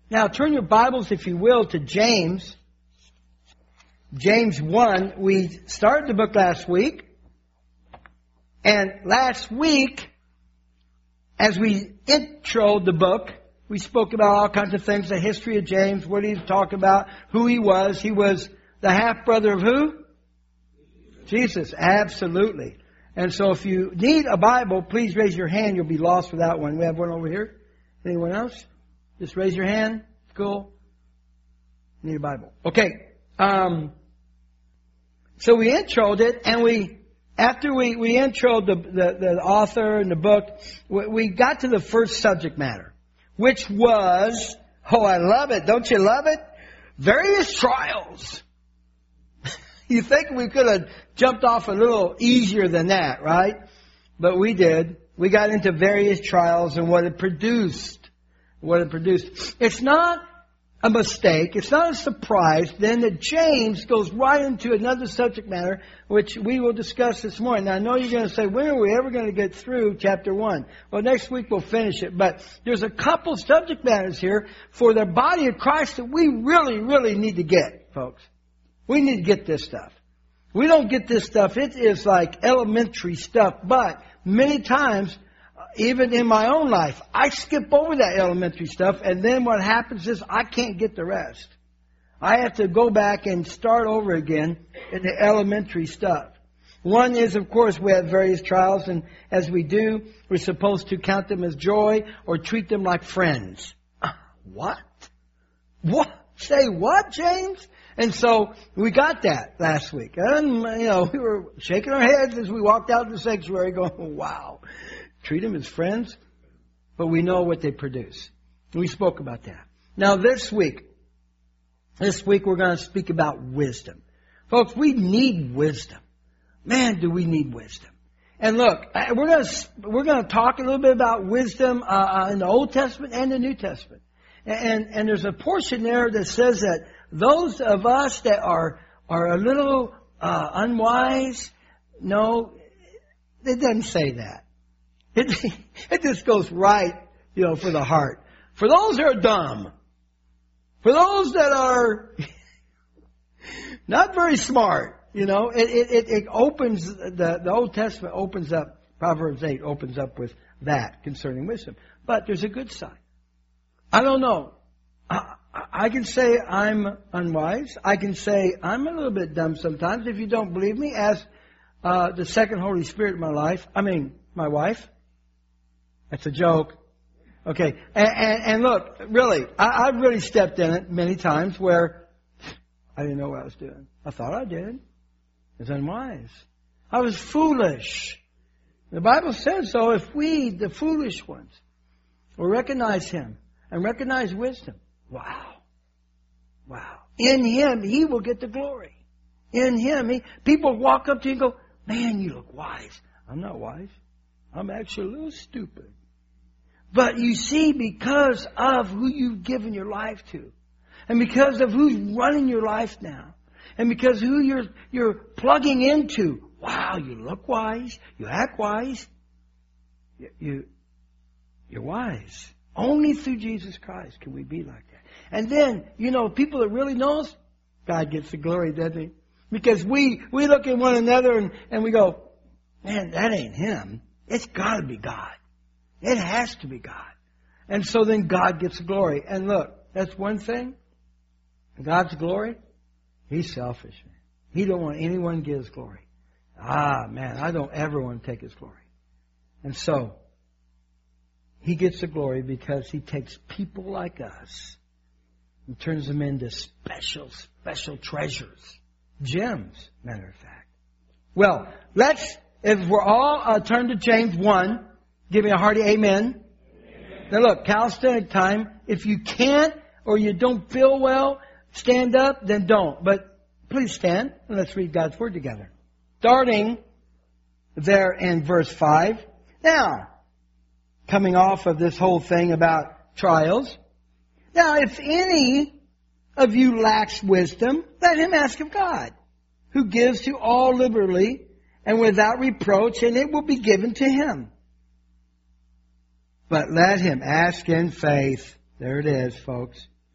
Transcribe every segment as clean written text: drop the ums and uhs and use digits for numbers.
Now turn your Bibles, if you will, to James. James 1. We started the book last week. And last week, as we introed the book, we spoke about all kinds of things, the history of James, what he talked about, who he was. He was the half-brother of who? Jesus, absolutely. And so if you need a Bible, please raise your hand. You'll be lost without one. We have one over here. Anyone else? Just raise your hand. Cool. Need a Bible. Okay. So we introed it, and after we introed the author and the book, we got to the first subject matter, which was, oh, I love it. Don't you love it? Various trials. You think we could have jumped off a little easier than that, right? But we did. We got into various trials and what it produced. It's not a mistake. It's not a surprise then that James goes right into another subject matter, which we will discuss this morning. Now, I know you're going to say, when are we ever going to get through chapter 1? Well, next week we'll finish it. But there's a couple subject matters here for the body of Christ that we really, really need to get, folks. We need to get this stuff. We don't get this stuff. It is like elementary stuff. But many times, even in my own life, I skip over that elementary stuff. And then what happens is I can't get the rest. I have to go back and start over again in the elementary stuff. One is, of course, we have various trials. And as we do, we're supposed to count them as joy or treat them like friends. What? What? Say what, James? And so we got that last week. And, we were shaking our heads as we walked out of the sanctuary going, wow, treat them as friends. But we know what they produce. We spoke about that. Now this week we're going to speak about wisdom. Folks, we need wisdom. Man, do we need wisdom. And look, we're going to talk a little bit about wisdom in the Old Testament and the New Testament. And there's a portion there that says that those of us that are a little unwise, no, it doesn't say that. It just goes right, for the heart. For those that are dumb, for those that are not very smart, it opens, the Old Testament opens up, Proverbs 8 opens up with that concerning wisdom. But there's a good side. I don't know. I can say I'm unwise. I can say I'm a little bit dumb sometimes. If you don't believe me, ask the second Holy Spirit in my life. My wife. That's a joke. Okay. And look, really, I've really stepped in it many times where I didn't know what I was doing. I thought I did. I was unwise. I was foolish. The Bible says so. If we, the foolish ones, will recognize Him and recognize wisdom, wow. In Him, He will get the glory. In Him, people walk up to you and go, man, you look wise. I'm not wise. I'm actually a little stupid. But you see, because of who you've given your life to, and because of who's running your life now, and because who you're plugging into, wow, you look wise, you act wise, you're wise. Only through Jesus Christ can we be like that. And then, people that really know us, God gets the glory, doesn't He? Because we look at one another and we go, man, that ain't Him. It's got to be God. It has to be God. And so then God gets the glory. And look, that's one thing. God's glory, He's selfish, man. He don't want anyone to get His glory. Man, I don't ever want to take His glory. And so, He gets the glory because He takes people like us and turns them into special treasures. Gems, matter of fact. Well, if we're all turn to James 1, give me a hearty amen. Now look, calisthenic time. If you can't or you don't feel well, stand up, then don't. But please stand and let's read God's Word together. Starting there in verse 5. Now, coming off of this whole thing about trials. Now, if any of you lacks wisdom, let him ask of God, who gives to all liberally and without reproach, and it will be given to him. But let him ask in faith. There it is, folks.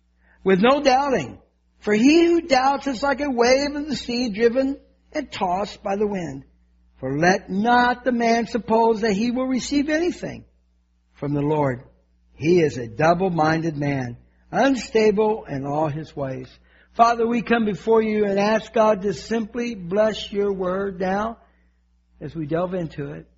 with no doubting. For he who doubts is like a wave of the sea driven and tossed by the wind. For let not the man suppose that he will receive anything from the Lord. He is a double-minded man, unstable in all his ways. Father, we come before you and ask God to simply bless your word now as we delve into it.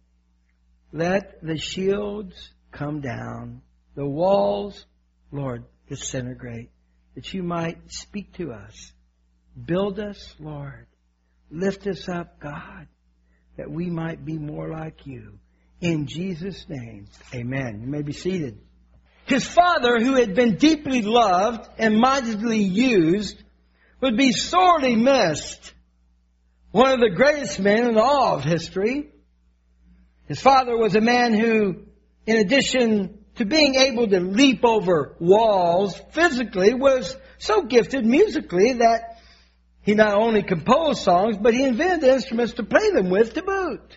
Let the shields come down, the walls, Lord, disintegrate, that you might speak to us. Build us, Lord. Lift us up, God, that we might be more like you. In Jesus' name, amen. You may be seated. His father, who had been deeply loved and mightily used, would be sorely missed. One of the greatest men in all of history. His father was a man who, in addition to being able to leap over walls physically, was so gifted musically that he not only composed songs, but he invented instruments to play them with to boot.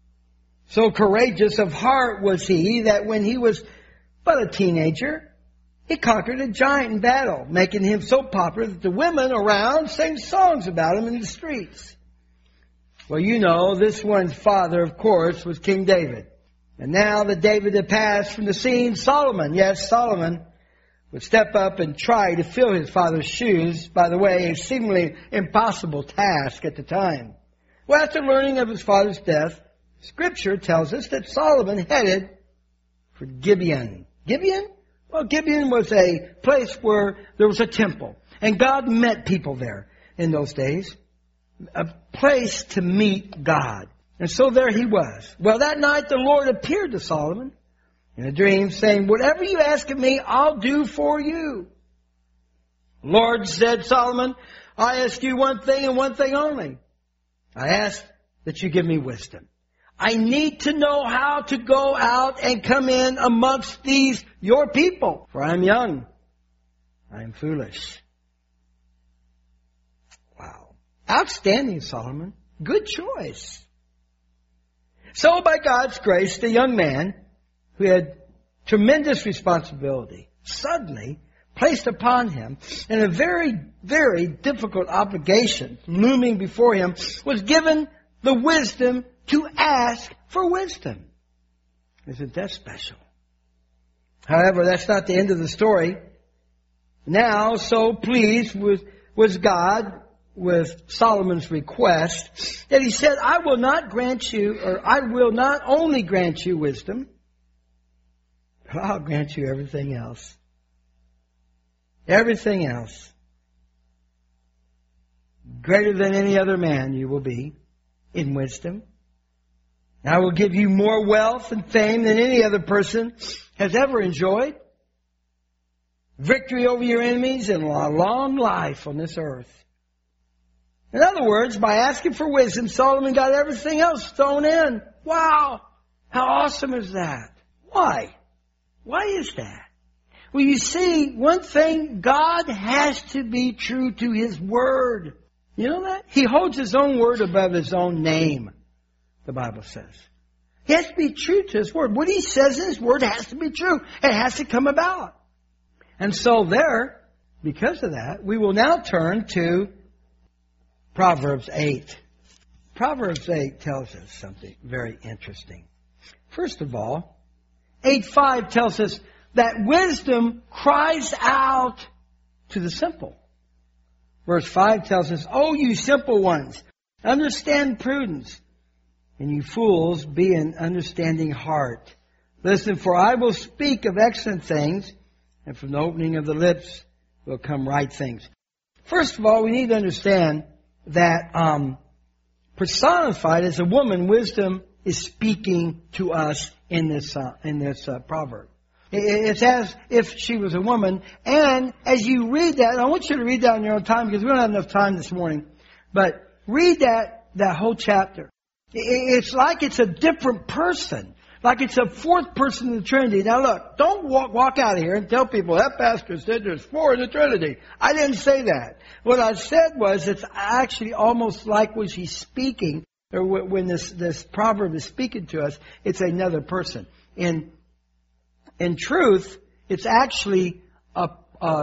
So courageous of heart was he that when he was but a teenager, he conquered a giant in battle, making him so popular that the women around sang songs about him in the streets. Well, you know, this one's father, of course, was King David. And now that David had passed from the scene, Solomon, yes, Solomon, would step up and try to fill his father's shoes. By the way, a seemingly impossible task at the time. Well, after learning of his father's death, Scripture tells us that Solomon headed for Gibeon. Gibeon? Well, Gibeon was a place where there was a temple. And God met people there in those days. A place to meet God. And so there he was. Well, that night the Lord appeared to Solomon in a dream, saying, whatever you ask of me, I'll do for you. Lord, said Solomon, I ask you one thing and one thing only. I ask that you give me wisdom. I need to know how to go out and come in amongst these, your people. For I am young. I am foolish. Wow. Outstanding, Solomon. Good choice. So by God's grace, the young man who had tremendous responsibility suddenly placed upon him and a very, very difficult obligation looming before him was given the wisdom to ask for wisdom. Isn't that special? However, that's not the end of the story. Now, so pleased was God with Solomon's request that he said, I will not only grant you wisdom, but I'll grant you everything else. Everything else. Greater than any other man you will be in wisdom. I will give you more wealth and fame than any other person has ever enjoyed. Victory over your enemies and a long life on this earth. In other words, by asking for wisdom, Solomon got everything else thrown in. Wow! How awesome is that? Why? Why is that? Well, you see, one thing, God has to be true to His Word. You know that? He holds His own Word above His own name, the Bible says. He has to be true to His Word. What He says in His Word has to be true. It has to come about. And so there, because of that, we will now turn to Proverbs 8. Proverbs 8 tells us something very interesting. First of all, 8:5 tells us that wisdom cries out to the simple. Verse 5 tells us, "O you simple ones, understand prudence, and you fools, be an understanding heart. Listen, for I will speak of excellent things, and from the opening of the lips will come right things." First of all, we need to understand that personified as a woman, wisdom is speaking to us in this proverb. It's as if she was a woman. And as you read that, and I want you to read that in your own time because we don't have enough time this morning, but read that whole chapter. It's like it's a different person. Like it's a fourth person in the Trinity. Now look, don't walk out of here and tell people that pastor said there's four in the Trinity. I didn't say that. What I said was it's actually almost like when she's speaking, or when this proverb is speaking to us, it's another person. In truth, it's actually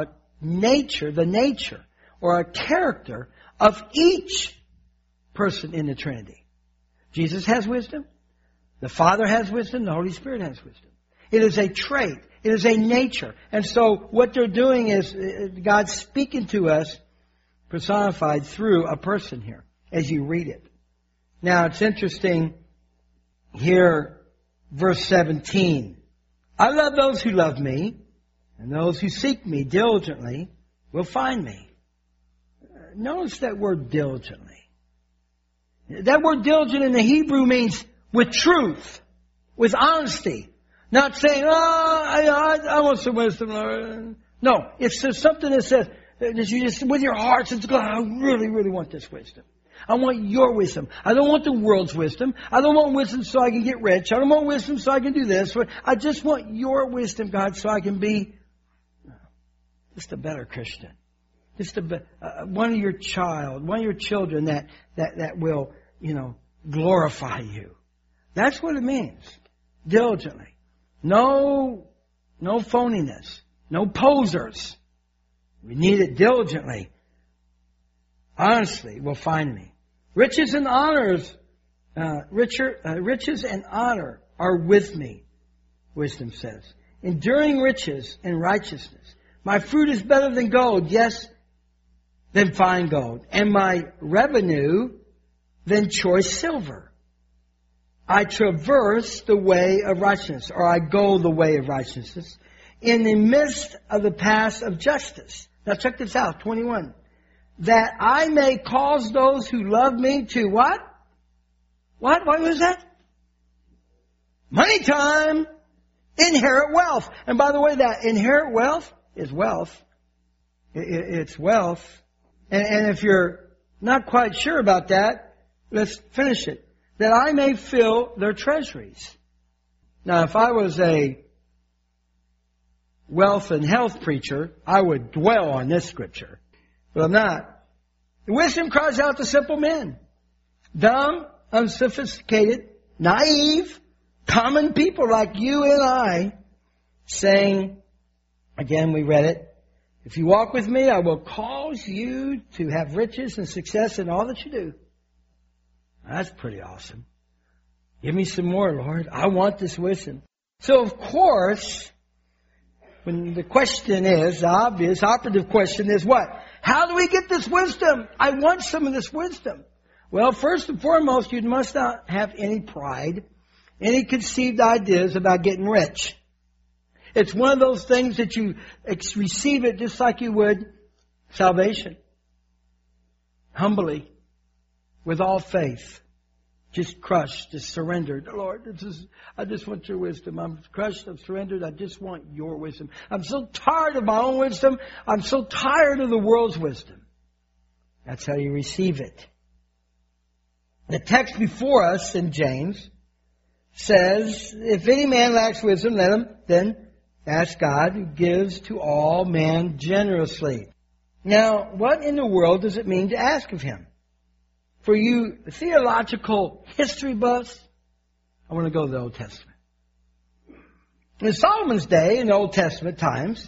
nature, the nature or a character of each person in the Trinity. Jesus has wisdom. The Father has wisdom. The Holy Spirit has wisdom. It is a trait. It is a nature. And so what they're doing is God's speaking to us personified through a person here as you read it. Now it's interesting here, verse 17. I love those who love me, and those who seek me diligently will find me. Notice that word diligently. That word diligent in the Hebrew means with truth, with honesty. Not saying, I want some wisdom, Lord. No, it's just something that says, that you just, with your heart, says, God, I really, really want this wisdom. I want your wisdom. I don't want the world's wisdom. I don't want wisdom so I can get rich. I don't want wisdom so I can do this. I just want your wisdom, God, so I can be just a better Christian. Just one of your children that will, glorify you. That's what it means. Diligently. No phoniness. No posers. We need it diligently. Honestly, will find me. Riches and honors, riches and honor are with me, wisdom says. Enduring riches and righteousness. My fruit is better than gold, yes, than fine gold. And my revenue than choice silver. I traverse the way of righteousness, or I go the way of righteousness, in the midst of the paths of justice. Now check this out, 21. That I may cause those who love me to what? What was that? Money time. Inherit wealth. And by the way, that inherit wealth is wealth. It's wealth. And if you're not quite sure about that, let's finish it. That I may fill their treasuries. Now, if I was a wealth and health preacher, I would dwell on this scripture. But I'm not. Wisdom cries out to simple men. Dumb, unsophisticated, naive, common people like you and I, saying, again, we read it, if you walk with me, I will cause you to have riches and success in all that you do. That's pretty awesome. Give me some more, Lord. I want this wisdom. So, of course, when the question is, the obvious, operative question is what? How do we get this wisdom? I want some of this wisdom. Well, first and foremost, you must not have any pride, any conceived ideas about getting rich. It's one of those things that you receive it just like you would salvation. Humbly, with all faith. Just crushed, just surrendered. Lord, I just want your wisdom. I'm crushed, I'm surrendered. I just want your wisdom. I'm so tired of my own wisdom. I'm so tired of the world's wisdom. That's how you receive it. The text before us in James says, if any man lacks wisdom, let him then ask God, who gives to all men generously. Now, what in the world does it mean to ask of him? For you theological history buffs, I want to go to the Old Testament. In Solomon's day, in the Old Testament times,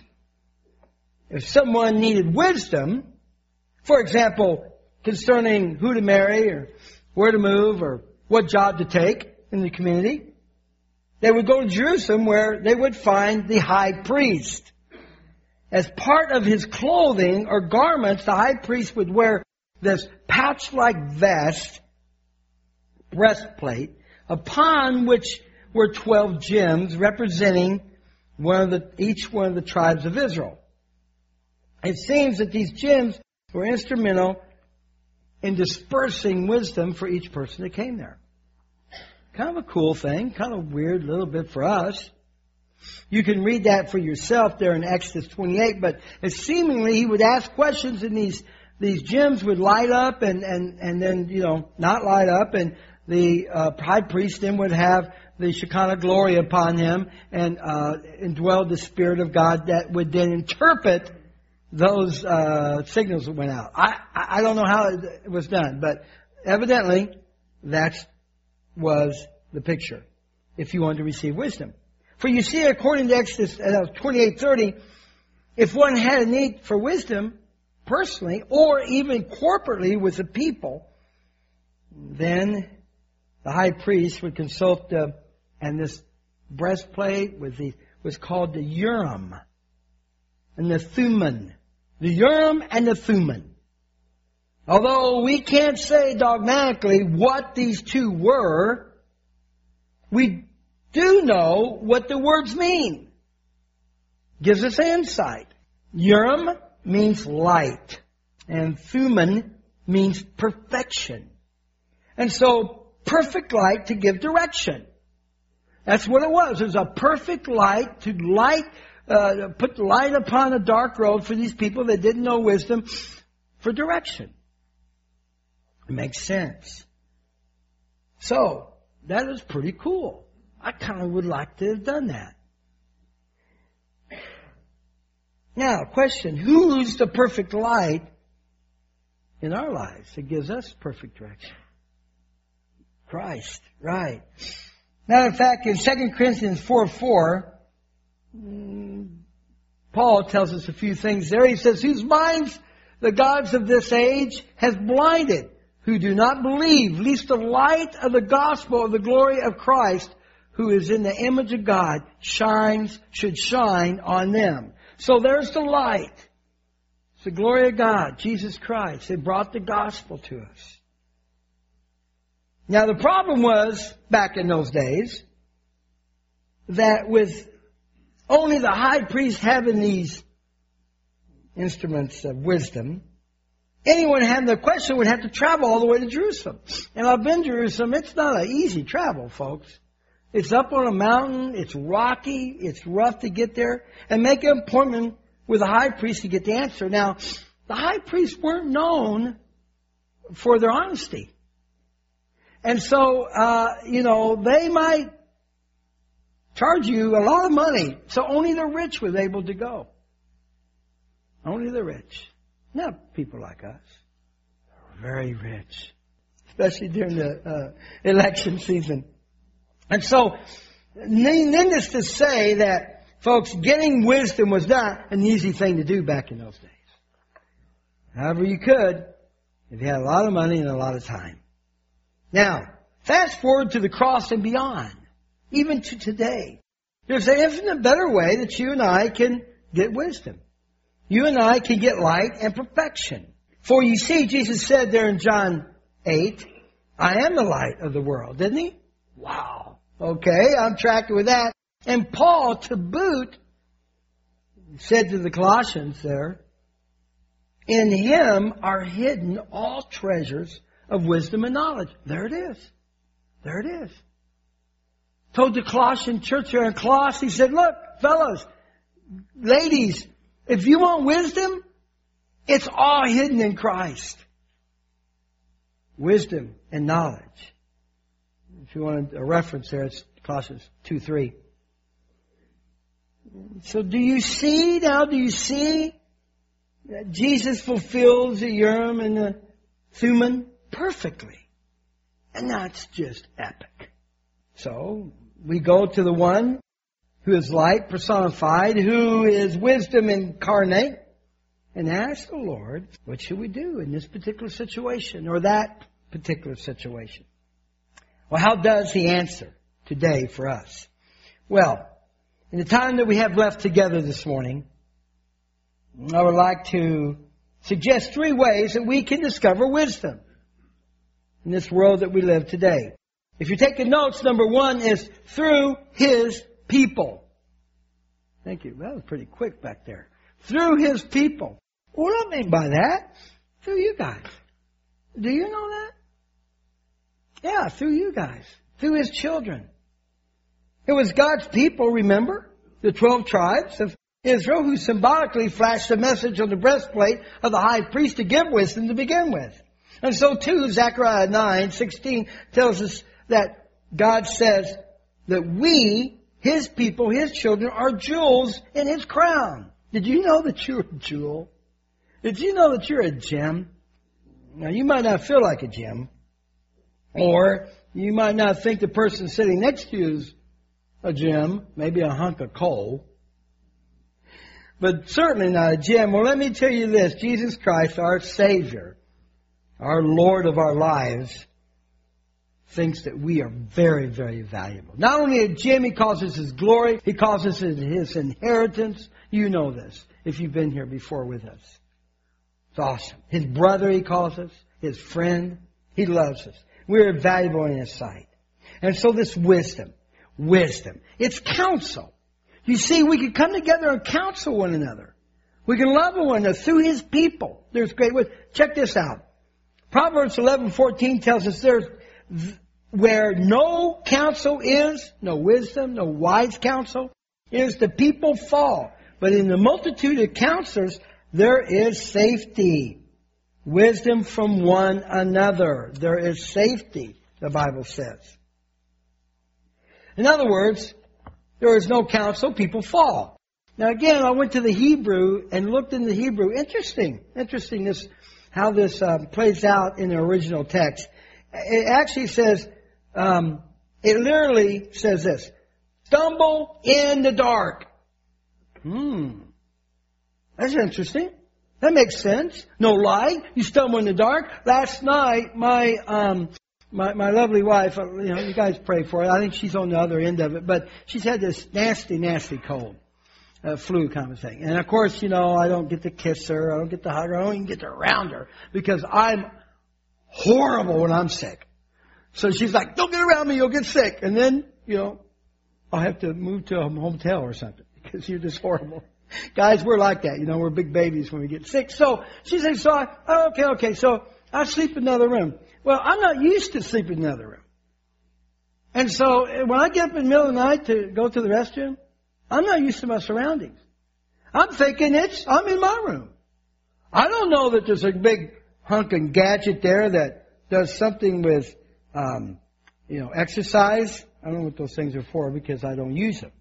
if someone needed wisdom, for example, concerning who to marry or where to move or what job to take in the community, they would go to Jerusalem where they would find the high priest. As part of his clothing or garments, the high priest would wear this pouch-like vest, breastplate, upon which were 12 gems representing each one of the tribes of Israel. It seems that these gems were instrumental in dispersing wisdom for each person that came there. Kind of a cool thing, kind of weird a little bit for us. You can read that for yourself there in Exodus 28, but seemingly he would ask questions and these gems would light up and then, not light up. And the high priest then would have the Shekinah glory upon him and indwell the Spirit of God that would then interpret those signals that went out. I don't know how it was done, but evidently that was the picture if you wanted to receive wisdom. For you see, according to Exodus 28:30, if one had a need for wisdom, personally, or even corporately with the people, then the high priest would consult and this breastplate was called the Urim and the Thummim. The Urim and the Thummim. Although we can't say dogmatically what these two were, we do know what the words mean. Gives us insight. Urim means light, and Thummim means perfection. And so, perfect light to give direction. That's what it was. It was a perfect light to put light upon a dark road for these people that didn't know wisdom for direction. It makes sense. So, that is pretty cool. I kind of would like to have done that. Now, question, who's the perfect light in our lives that gives us perfect direction? Christ, right. Matter of fact, in 2 Corinthians 4:4, Paul tells us a few things there. He says, whose minds the gods of this age has blinded, who do not believe, lest the light of the gospel of the glory of Christ, who is in the image of God, should shine on them. So there's the light. It's the glory of God, Jesus Christ. It brought the gospel to us. Now the problem was, back in those days, that with only the high priest having these instruments of wisdom, anyone having the question would have to travel all the way to Jerusalem. And I've been to Jerusalem. It's not an easy travel, folks. It's up on a mountain. It's rocky. It's rough to get there. And make an appointment with the high priest to get the answer. Now, the high priests weren't known for their honesty. And so, they might charge you a lot of money. So only the rich was able to go. Only the rich. Not people like us. Very rich. Especially during the election season. And so, needless to say that, folks, getting wisdom was not an easy thing to do back in those days. However you could, if you had a lot of money and a lot of time. Now, fast forward to the cross and beyond. Even to today. There's an infinite better way that you and I can get wisdom. You and I can get light and perfection. For you see, Jesus said there in John 8, I am the light of the world, didn't he? Wow. Okay, I'm tracking with that. And Paul, to boot, said to the Colossians there, in him are hidden all treasures of wisdom and knowledge. There it is. There it is. Told the Colossian church there in Colossae, he said, look, fellows, ladies, if you want wisdom, it's all hidden in Christ. Wisdom and knowledge. If you want a reference there, it's Colossians 2:3. So do you see that Jesus fulfills the Urim and the Thummim perfectly? And that's just epic. So we go to the one who is light personified, who is wisdom incarnate, and ask the Lord, what should we do in this particular situation or that particular situation? Well, how does He answer today for us? Well, in the time that we have left together this morning, I would like to suggest 3 ways that we can discover wisdom in this world that we live today. If you're taking notes, number 1 is through His people. Thank you. That was pretty quick back there. Through His people. What do I mean by that? Through you guys. Do you know that? Yeah, through you guys. Through His children. It was God's people, remember? The 12 tribes of Israel who symbolically flashed a message on the breastplate of the high priest to give wisdom to begin with. And so too, Zechariah 9:16 tells us that God says that we, His people, His children, are jewels in His crown. Did you know that you're a jewel? Did you know that you're a gem? Now, you might not feel like a gem. Or you might not think the person sitting next to you is a gem, maybe a hunk of coal. but certainly not a gem. Well, let me tell you this. Jesus Christ, our Savior, our Lord of our lives, thinks that we are very, very valuable. Not only a gem, He calls us His glory. He calls us His inheritance. You know this if you've been here before with us. It's awesome. His brother, He calls us. His friend. He loves us. We're valuable in His sight. And so this wisdom, it's counsel. You see, we can come together and counsel one another. We can love one another through His people. There's great wisdom. Check this out. Proverbs 11:14 tells us there's where no counsel is, no wisdom, no wise counsel, is the people fall. But in the multitude of counselors, there is safety. Wisdom from one another. There is safety, the Bible says. In other words, there is no counsel, people fall. Now again, I went to the Hebrew and looked in the Hebrew. Interesting this, how this plays out in the original text. It actually says, it literally says this, stumble in the dark. That's interesting. That makes sense. No light. You stumble in the dark. Last night, my lovely wife, you guys pray for her. I think she's on the other end of it, but she's had this nasty, nasty cold, flu kind of thing. And of course, I don't get to kiss her. I don't get to hug her. I don't even get to around her because I'm horrible when I'm sick. So she's like, don't get around me. You'll get sick. And then, I'll have to move to a motel or something because you're just horrible. Guys, we're like that. We're big babies when we get sick. So she said, okay. So I sleep in another room. Well, I'm not used to sleeping in another room. And so when I get up in the middle of the night to go to the restroom, I'm not used to my surroundings. I'm thinking I'm in my room. I don't know that there's a big hunking gadget there that does something with, exercise. I don't know what those things are for because I don't use them.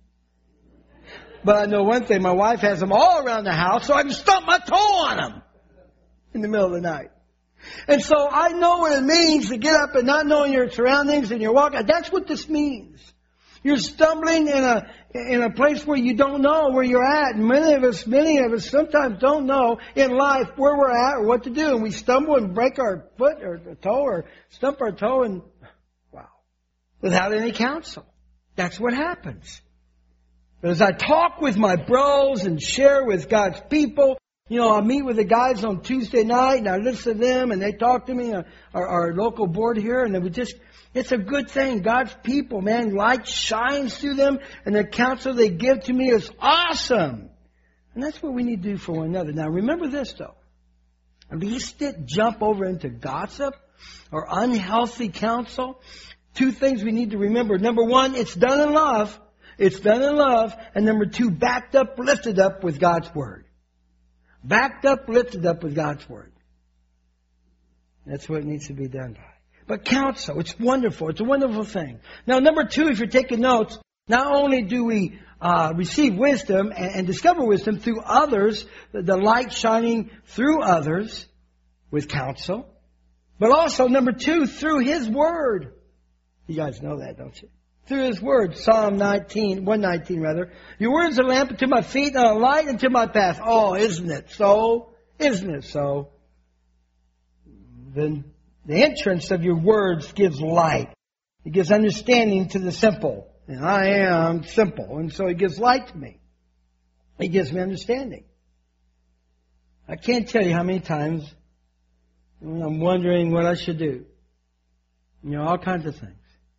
But I know one thing, my wife has them all around the house so I can stump my toe on them in the middle of the night. And so I know what it means to get up and not knowing your surroundings and your walk. That's what this means. You're stumbling in a place where you don't know where you're at. And many of us sometimes don't know in life where we're at or what to do. And we stumble and break our foot or toe or stump our toe and without any counsel. That's what happens. But as I talk with my bros and share with God's people, I meet with the guys on Tuesday night and I listen to them and they talk to me, our local board here, and it's a good thing. God's people, man, light shines through them and the counsel they give to me is awesome. And that's what we need to do for one another. Now remember this though. At least jump over into gossip or unhealthy counsel. Two things we need to remember. Number one, it's done in love. It's done in love. And number two, backed up, lifted up with God's Word. Backed up, lifted up with God's Word. That's what needs to be done by. But counsel, it's wonderful. It's a wonderful thing. Now, number two, if you're taking notes, not only do we receive wisdom and discover wisdom through others, the light shining through others with counsel, but also, number two, through His Word. You guys know that, don't you? Through His Word, Psalm 119 rather. Your word is a lamp unto my feet and a light unto my path. Oh, isn't it so? Isn't it so? Then the entrance of your words gives light. It gives understanding to the simple. And I am simple. And so it gives light to me. It gives me understanding. I can't tell you how many times when I'm wondering what I should do. All kinds of things.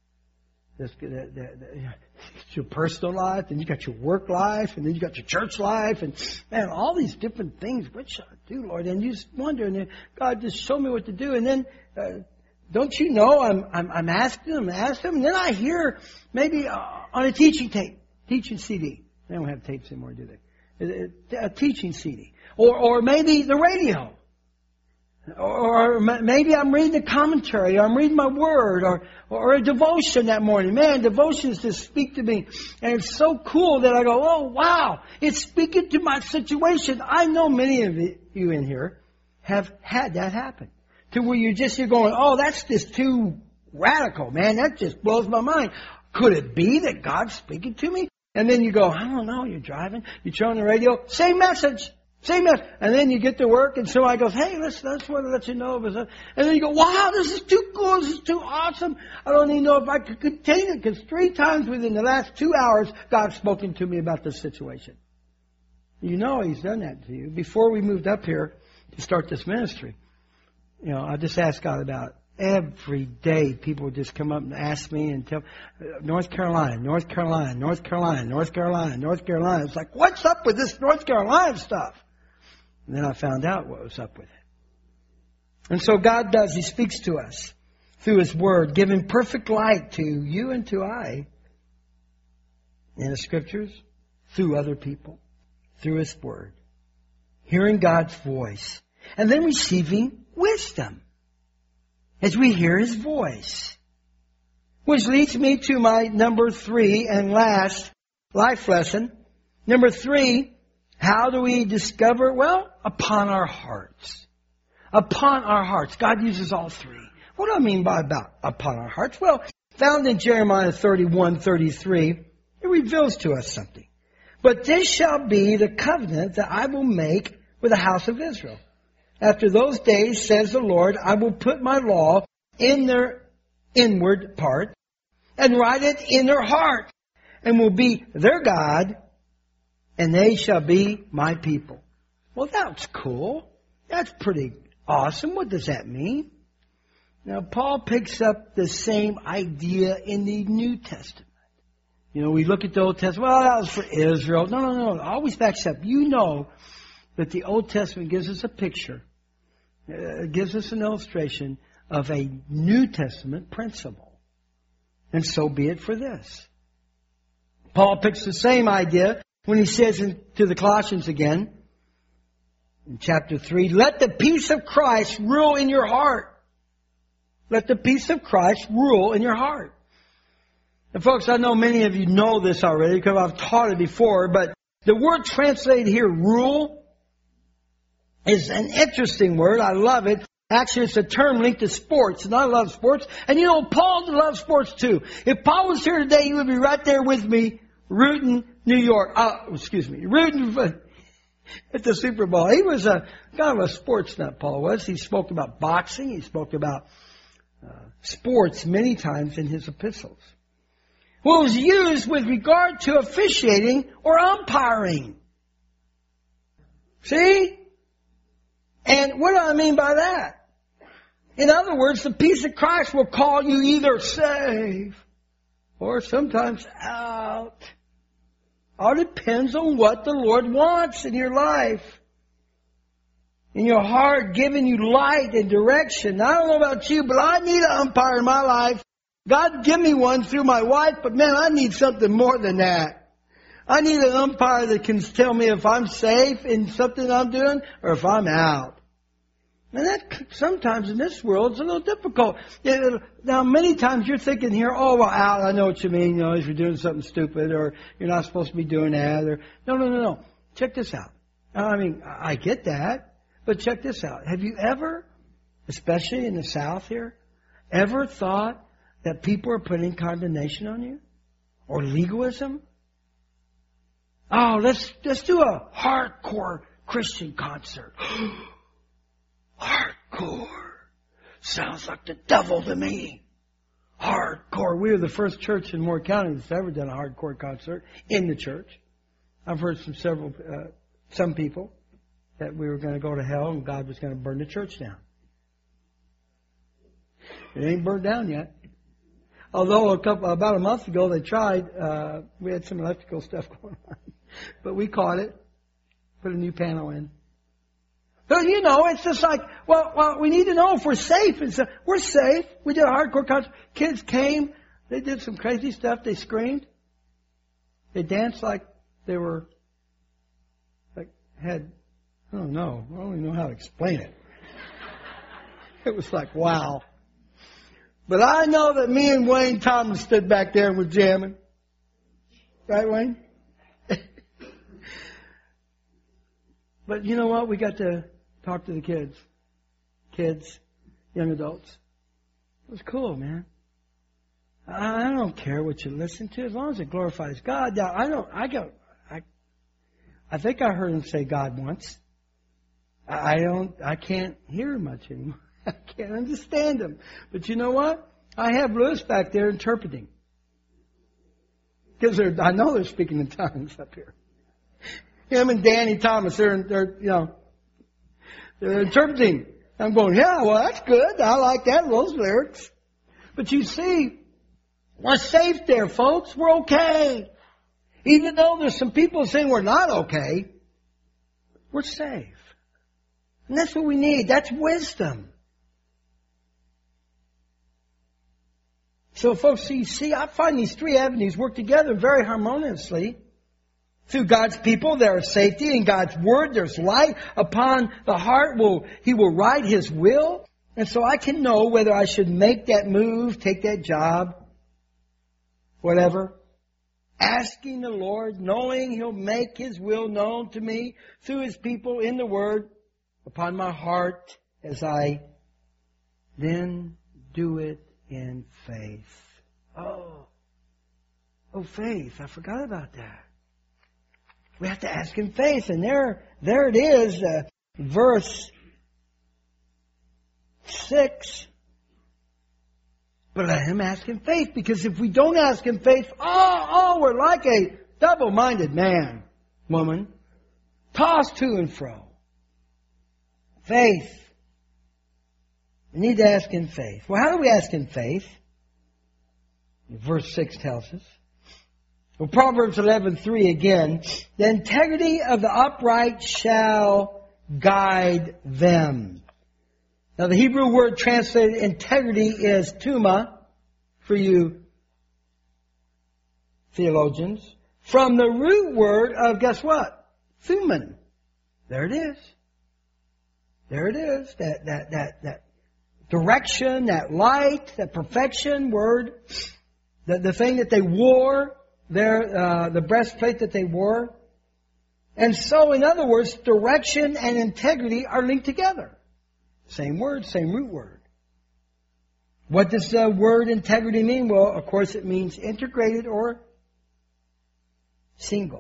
Your personal life, and you got your work life, and then you got your church life, and man, all these different things. What should I do, Lord? And you just wonder, and then God just show me what to do. And then, don't you know, I'm asking Him, and then I hear maybe on a teaching CD. They don't have tapes anymore, do they? A teaching CD, or maybe the radio. Or maybe I'm reading a commentary, or I'm reading my word, or a devotion that morning. Man, devotions just speak to me. And it's so cool that I go, oh, wow, it's speaking to my situation. I know many of you in here have had that happen. To where you're going, oh, that's just too radical, man. That just blows my mind. Could it be that God's speaking to me? And then you go, I don't know, you're driving, you turn on the radio, same message. Same message. And then you get to work and somebody goes, hey, listen, I just want to let you know. And then you go, wow, this is too cool, this is too awesome. I don't even know if I could contain it, because 3 times within the last 2 hours, God's spoken to me about this situation. You know He's done that to you. Before we moved up here to start this ministry, I just asked God about it. Every day people would just come up and ask me and tell, North Carolina, North Carolina, North Carolina, North Carolina, North Carolina. It's like, what's up with this North Carolina stuff? And then I found out what was up with it. And so God does. He speaks to us through His Word, giving perfect light to you and to I in the Scriptures, through other people, through His Word, hearing God's voice, and then receiving wisdom as we hear His voice. Which leads me to my number 3 and last life lesson. Number 3, how do we discover? Well, upon our hearts. Upon our hearts. God uses all 3. What do I mean by about upon our hearts? Well, found in Jeremiah 31:33, it reveals to us something. But this shall be the covenant that I will make with the house of Israel. After those days, says the Lord, I will put my law in their inward part and write it in their heart, and will be their God, and they shall be my people. Well, that's cool. That's pretty awesome. What does that mean? Now, Paul picks up the same idea in the New Testament. We look at the Old Testament. Well, that was for Israel. No. It always backs up. That the Old Testament gives us a picture. It gives us an illustration of a New Testament principle. And so be it for this. Paul picks the same idea when he says to the Colossians again, in chapter 3, let the peace of Christ rule in your heart. Let the peace of Christ rule in your heart. And folks, I know many of you know this already because I've taught it before, but the word translated here, rule, is an interesting word. I love it. Actually, it's a term linked to sports, and I love sports. And Paul loves sports too. If Paul was here today, he would be right there with me, rooting rooting at the Super Bowl. He was kind of a sports nut, Paul was. He spoke about boxing. He spoke about sports many times in his epistles. Well, it was used with regard to officiating or umpiring. See? And what do I mean by that? In other words, the peace of Christ will call you either safe or sometimes out. All depends on what the Lord wants in your life. In your heart, giving you light and direction. I don't know about you, but I need an umpire in my life. God give me one through my wife, but man, I need something more than that. I need an umpire that can tell me if I'm safe in something I'm doing or if I'm out. And that sometimes in this world is a little difficult. Now, many times you're thinking here, oh, well, out, I know what you mean. If you're doing something stupid or you're not supposed to be doing that. Or No. Check this out. I get that, but check this out. Have you ever, especially in the South here, ever thought that people are putting condemnation on you? Or legalism? Oh, let's do a hardcore Christian concert. Hardcore. Sounds like the devil to me. Hardcore. We were the first church in Moore County that's ever done a hardcore concert in the church. I've heard from some people that we were going to go to hell and God was going to burn the church down. It ain't burned down yet. Although about a month ago they tried. We had some electrical stuff going on. But we caught it. Put a new panel in. But it's just like, well, we need to know if we're safe. And so we're safe. We did a hardcore concert. Kids came. They did some crazy stuff. They screamed. They danced like they were, I don't know. I don't even know how to explain it. It was like, wow. But I know that me and Wayne Thomas stood back there and was jamming. Right, Wayne? But you know what? We got to talk to the kids, young adults. It was cool, man. I don't care what you listen to as long as it glorifies God. Now, I think I heard him say God once. I can't hear him much anymore. I can't understand him. But you know what? I have Lewis back there interpreting. Because I know they're speaking in tongues up here. Him and Danny Thomas, they're interpreting. I'm going, yeah, well, that's good. I like that, those lyrics. But you see, we're safe there, folks. We're okay. Even though there's some people saying we're not okay, we're safe. And that's what we need. That's wisdom. So, folks, you see, I find these three avenues work together very harmoniously. Through God's people, there is safety. In God's Word, there's light. Upon the heart, He will write His will. And so I can know whether I should make that move, take that job, whatever. Asking the Lord, knowing He'll make His will known to me through His people in the Word. Upon my heart, as I then do it in faith. Oh, faith. I forgot about that. We have to ask in faith. And there it is, verse 6. But let him ask in faith, because if we don't ask in faith, we're like a double-minded man, woman, tossed to and fro. Faith. We need to ask in faith. Well, how do we ask in faith? Verse 6 tells us. Well, Proverbs 11:3 again. The integrity of the upright shall guide them. Now, the Hebrew word translated integrity is tuma, for you theologians, from the root word of, guess what? Thuman. There it is. There it is. That direction, that light, that perfection word, the thing that they wore, the breastplate that they wore. And so, in other words, direction and integrity are linked together. Same word, same root word. What does the word integrity mean? Well, of course, it means integrated or single.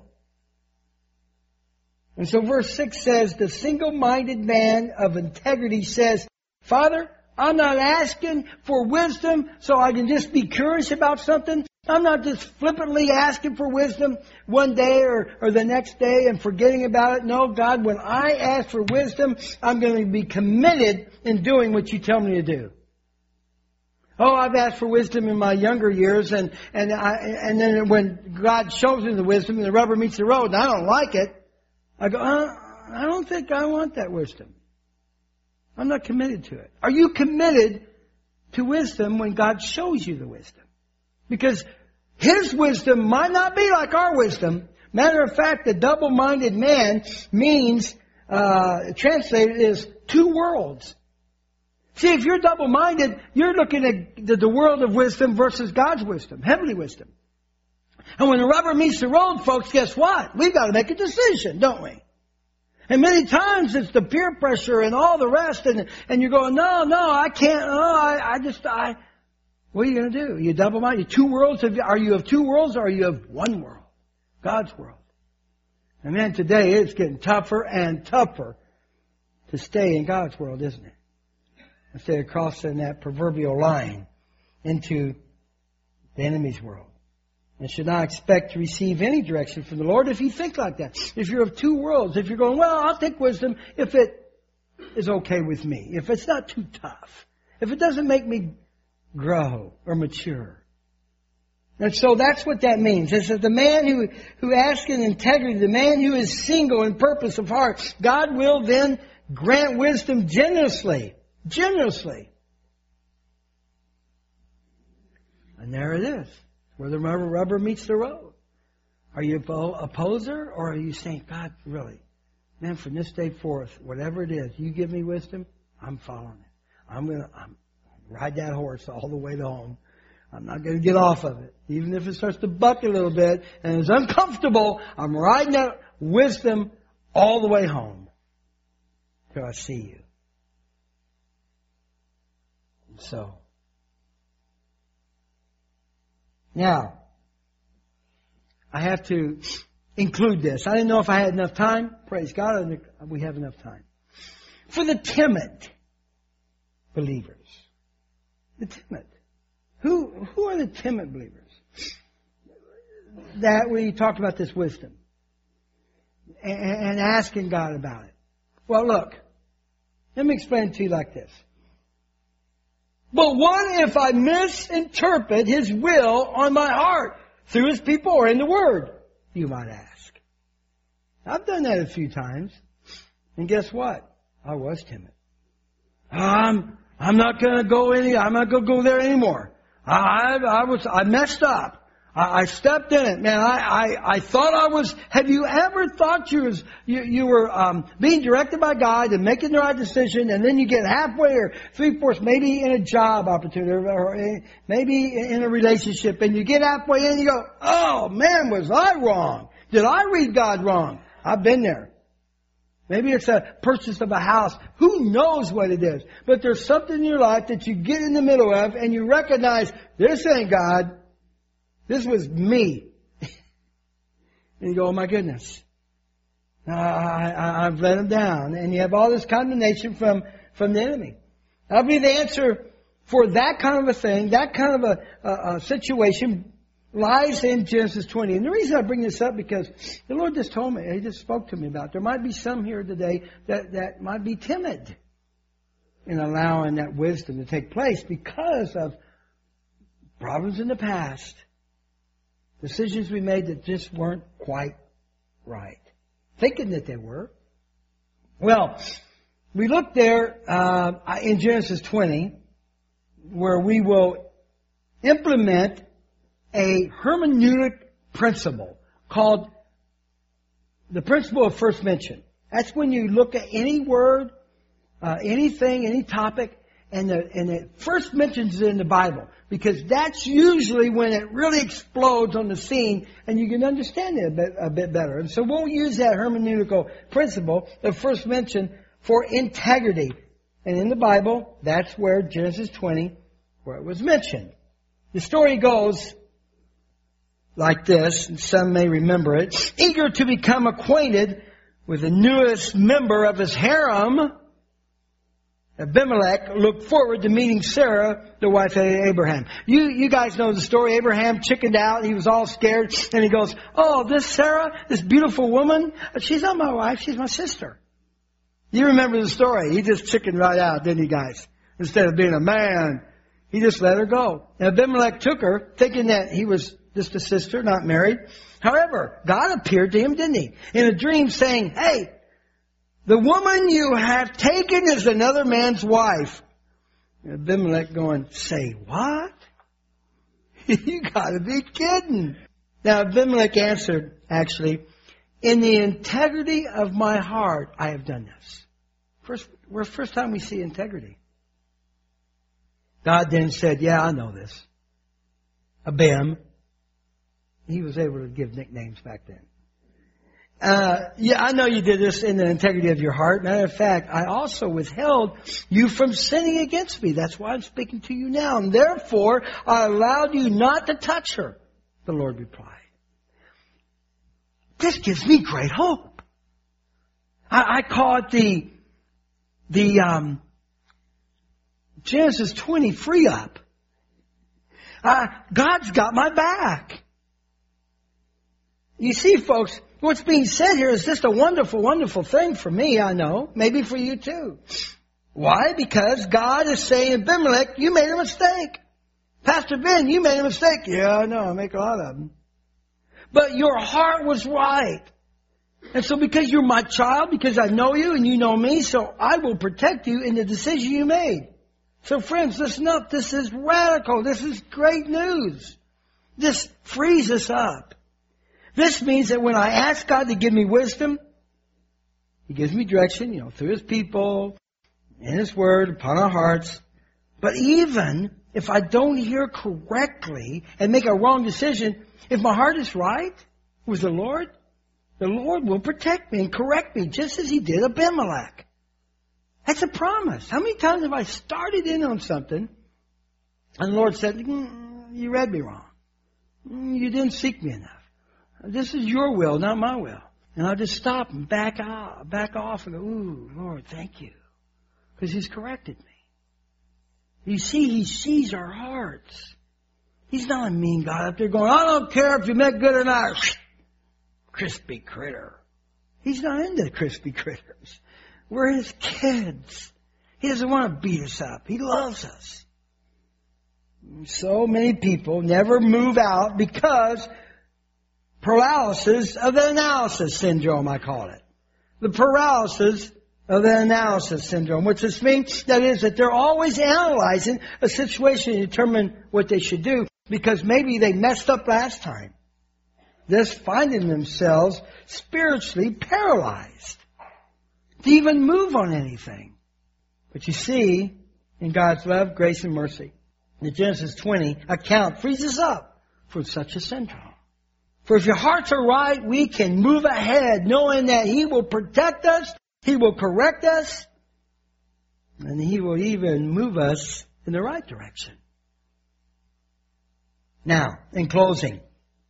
And so verse 6 says, the single-minded man of integrity says, Father, I'm not asking for wisdom so I can just be curious about something. I'm not just flippantly asking for wisdom one day or the next day and forgetting about it. No, God, when I ask for wisdom, I'm going to be committed in doing what you tell me to do. Oh, I've asked for wisdom in my younger years, and then when God shows me the wisdom and the rubber meets the road and I don't like it, I go, I don't think I want that wisdom. I'm not committed to it. Are you committed to wisdom when God shows you the wisdom? Because His wisdom might not be like our wisdom. Matter of fact, the double-minded man means, translated is two worlds. See, if you're double-minded, you're looking at the world of wisdom versus God's wisdom, heavenly wisdom. And when the rubber meets the road, folks, guess what? We've got to make a decision, don't we? And many times it's the peer pressure and all the rest, and you're going, no, I can't, what are you going to do? Are you double-minded? Two worlds? Are you of two worlds or are you of one world? God's world. And man, today it's getting tougher and tougher to stay in God's world, isn't it? Instead of crossing that proverbial line into the enemy's world. And should not expect to receive any direction from the Lord if you think like that. If you're of two worlds, if you're going, well, I'll take wisdom if it is okay with me. If it's not too tough. If it doesn't make me grow or mature. And so that's what that means. It says the man who asks in integrity, the man who is single in purpose of heart, God will then grant wisdom generously. Generously. And there it is. Where the rubber meets the road. Are you an opposer or are you saying, God, really, man, from this day forth, whatever it is, you give me wisdom, I'm following it. I'm ride that horse all the way to home. I'm not going to get off of it. Even if it starts to buck a little bit and it's uncomfortable, I'm riding that wisdom all the way home till I see you. And so, Now, I have to include this. I didn't know if I had enough time. Praise God, we have enough time. For the timid believers. The timid. Who are the timid believers? That we talked about this wisdom. And asking God about it. Well, look. Let me explain it to you like this. But what if I misinterpret His will on my heart? Through His people or in the Word? You might ask. I've done that a few times. And guess what? I was timid. I'm not going to go there anymore. I messed up. I stepped in it, man. I thought I was. Have you ever thought you were being directed by God and making the right decision, and then you get halfway or 3/4, maybe in a job opportunity or maybe in a relationship, and you get halfway in, and you go, "Oh man, was I wrong? Did I read God wrong?" I've been there. Maybe it's a purchase of a house. Who knows what it is? But there's something in your life that you get in the middle of, and you recognize this ain't God. This was me. And you go, oh my goodness. I've let him down. And you have all this condemnation from the enemy. I believe the answer for that kind of a thing, that kind of a situation, lies in Genesis 20. And the reason I bring this up, because the Lord just told me, He just spoke to me about it. There might be some here today that might be timid in allowing that wisdom to take place because of problems in the past. Decisions we made that just weren't quite right. Thinking that they were. Well, we look there in Genesis 20, where we will implement a hermeneutic principle called the principle of first mention. That's when you look at any word, anything, any topic, and it first mentions it in the Bible. Because that's usually when it really explodes on the scene and you can understand it a bit better. And so we'll use that hermeneutical principle of first mention for integrity. And in the Bible, that's where Genesis 20, where it was mentioned. The story goes like this, and some may remember it. Eager to become acquainted with the newest member of his harem, Abimelech looked forward to meeting Sarah, the wife of Abraham. You guys know the story. Abraham chickened out. He was all scared. And he goes, oh, this Sarah, this beautiful woman, she's not my wife. She's my sister. You remember the story. He just chickened right out, didn't he, guys? Instead of being a man, he just let her go. And Abimelech took her, thinking that he was just a sister, not married. However, God appeared to him, didn't He? In a dream saying, hey, the woman you have taken is another man's wife. Abimelech going, say what? You gotta be kidding. Now Abimelech answered, actually, in the integrity of my heart, I have done this. First time we see integrity. God then said, yeah, I know this. Abim. He was able to give nicknames back then. Yeah, I know you did this in the integrity of your heart. Matter of fact, I also withheld you from sinning against me. That's why I'm speaking to you now. And therefore, I allowed you not to touch her. The Lord replied. This gives me great hope. I call it the Genesis 20 free up. God's got my back. You see, folks, what's being said here is just a wonderful, wonderful thing for me, I know. Maybe for you too. Why? Because God is saying, Abimelech, you made a mistake. Pastor Ben, you made a mistake. Yeah, I know. I make a lot of them. But your heart was right. And so because you're my child, because I know you and you know me, so I will protect you in the decision you made. So friends, listen up. This is radical. This is great news. This frees us up. This means that when I ask God to give me wisdom, He gives me direction, through His people, in His Word, upon our hearts. But even if I don't hear correctly and make a wrong decision, if my heart is right with the Lord will protect me and correct me, just as He did Abimelech. That's a promise. How many times have I started in on something and the Lord said, you read me wrong. You didn't seek me enough. This is your will, not my will. And I'll just stop and back off and go, ooh, Lord, thank you. Because He's corrected me. You see, He sees our hearts. He's not a mean God up there going, I don't care if you make good or not. Crispy critter. He's not into crispy critters. We're His kids. He doesn't want to beat us up. He loves us. So many people never move out because paralysis of the analysis syndrome, I call it. The paralysis of the analysis syndrome, which just means that is that they're always analyzing a situation to determine what they should do because maybe they messed up last time. Thus finding themselves spiritually paralyzed to even move on anything. But you see, in God's love, grace, and mercy, the Genesis 20 account frees us up for such a syndrome. For if your hearts are right, we can move ahead knowing that He will protect us, He will correct us, and He will even move us in the right direction. Now, in closing,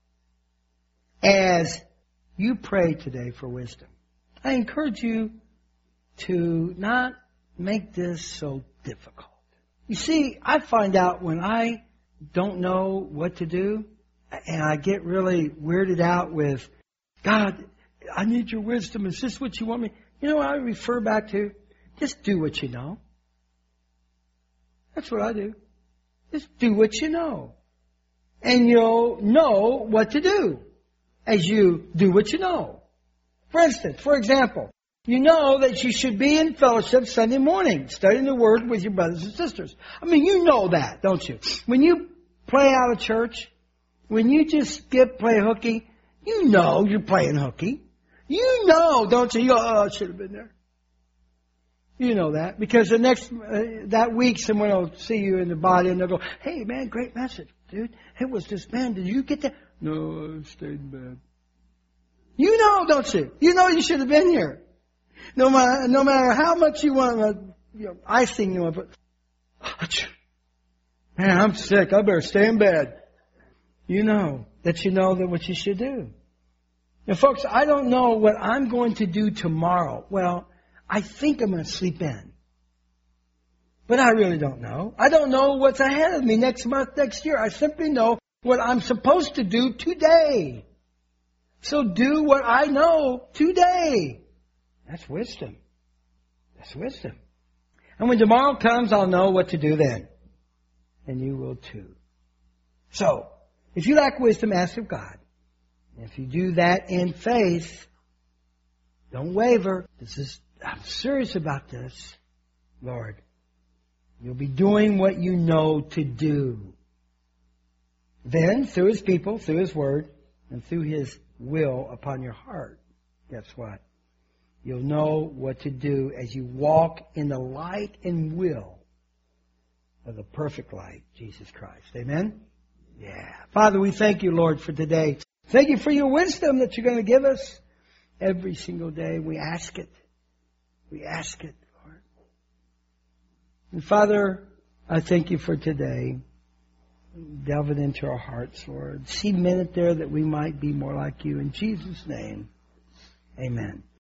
as you pray today for wisdom, I encourage you to not make this so difficult. You see, I find out when I don't know what to do, and I get really weirded out with, God, I need your wisdom. Is this what you want me? You know what I refer back to? Just do what you know. That's what I do. Just do what you know. And you'll know what to do as you do what you know. For instance, for example, you know that you should be in fellowship Sunday morning, studying the Word with your brothers and sisters. I mean, you know that, don't you? When you play out of church, when you just play hooky, you know you're playing hooky. You know, don't you? You go, oh, I should have been there. You know that. Because the next, that week, someone will see you in the body and they'll go, hey, man, great message, dude. It was this, man, did you get that? No, I stayed in bed. You know, don't you? You know you should have been here. No matter how much you want, icing you want, but, man, I'm sick. I better stay in bed. You know that what you should do. Now, folks, I don't know what I'm going to do tomorrow. Well, I think I'm going to sleep in. But I really don't know. I don't know what's ahead of me next month, next year. I simply know what I'm supposed to do today. So do what I know today. That's wisdom. That's wisdom. And when tomorrow comes, I'll know what to do then. And you will too. So, if you lack wisdom, ask of God. If you do that in faith, don't waver. I'm serious about this. Lord, you'll be doing what you know to do. Then, through His people, through His Word, and through His will upon your heart, guess what? You'll know what to do as you walk in the light and will of the perfect light, Jesus Christ. Amen? Yeah. Father, we thank you, Lord, for today. Thank you for your wisdom that you're going to give us every single day. We ask it. We ask it, Lord. And Father, I thank you for today. Delve it into our hearts, Lord. Cement it there that we might be more like you. In Jesus' name, amen.